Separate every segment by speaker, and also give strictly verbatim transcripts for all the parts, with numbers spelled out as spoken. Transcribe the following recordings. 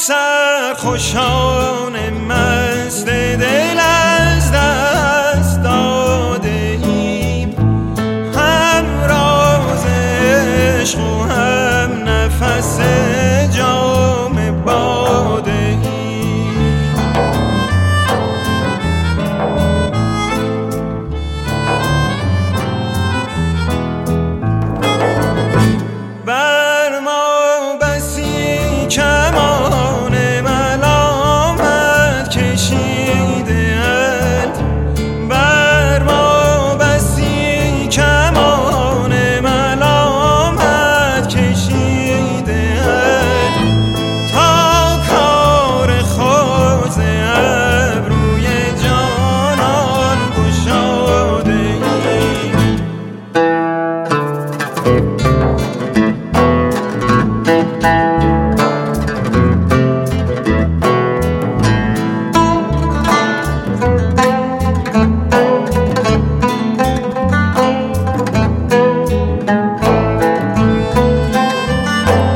Speaker 1: سرخوشان مست دل از دست داده ایم، هم راز عشق و هم نفس جام باده ایم. بر ما بسی کمان ملامت کشیده اند، بر ما بسی کمان ملامت کشیده اند، تا کار خود ابروی جانان گشاده ایم.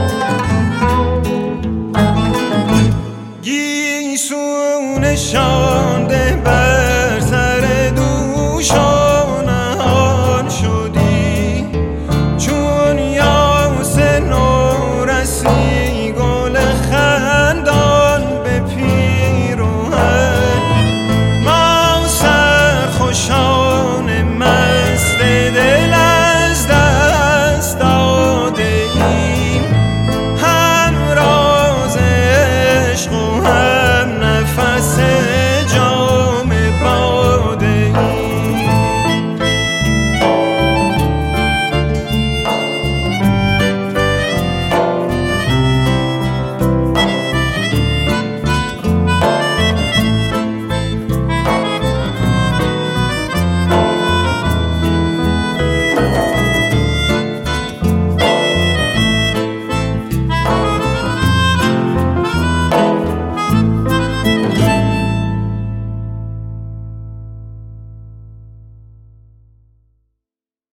Speaker 1: گیسوی شاه